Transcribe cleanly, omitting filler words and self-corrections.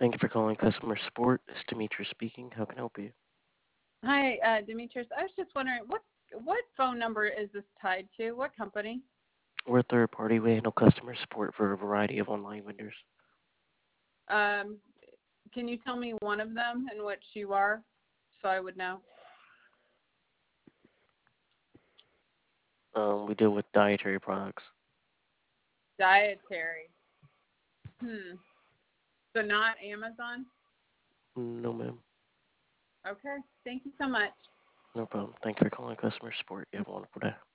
Thank you for calling customer support. It's Demetrius speaking. How can I help you? Hi, Demetrius. I was just wondering what phone number is this tied to? What company? We're a third party. We handle customer support for a variety of online vendors. Um, can you tell me one of them and which you are, so I would know? We deal with dietary products. Dietary. Hmm. So not Amazon? No, ma'am. Okay. Thank you so much. No problem. Thank you for calling customer support. You have a wonderful day.